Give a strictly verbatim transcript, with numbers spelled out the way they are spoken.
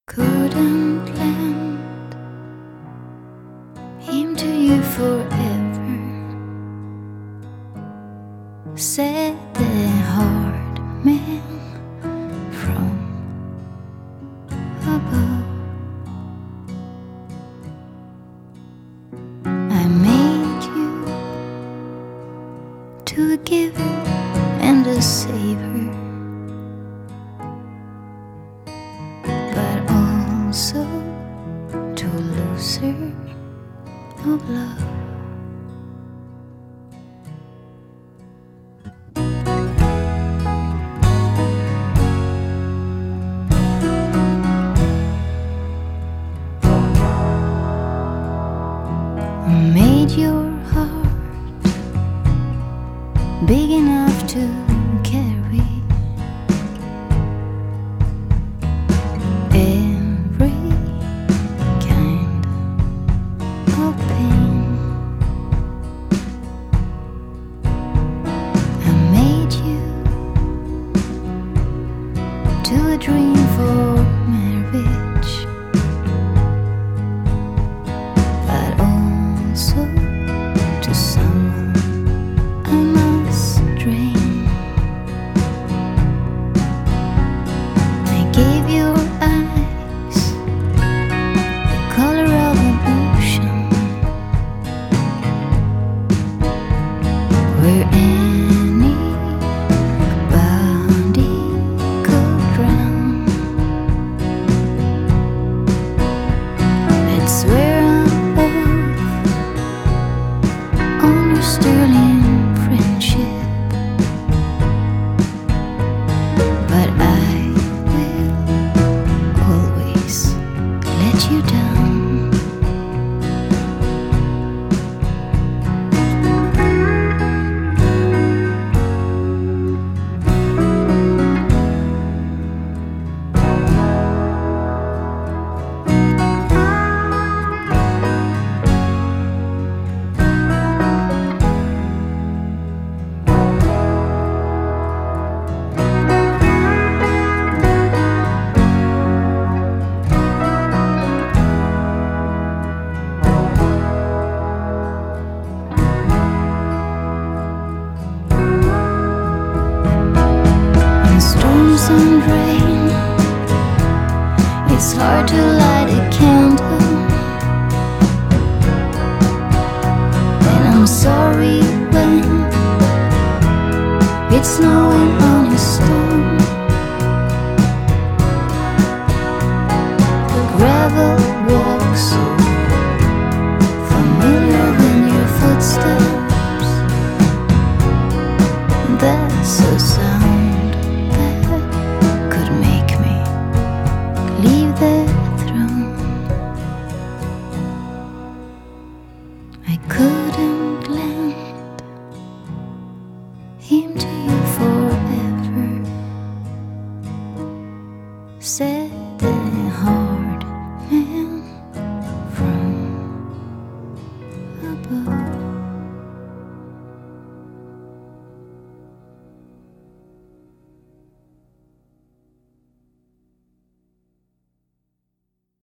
couldn't lend him to you forever, said the hard man from above. I made you to a giver and a saver, but also to a loser of love. I made your heart big enough to carry every kind of pain. I made you to a dream for marriage, but also to someone I must drain. I gave your eyes the color of an ocean, where anybody could drown. I'd swear on oath on your sterling friendship, but I will always let you down. Storms and rain, it's hard to light a candle, and I'm sorry when it's snowing on your stone. The gravel walks so familiar than your footsteps. That's a sound leave the throne. I couldn't lend him to you forever, said the hard man from above.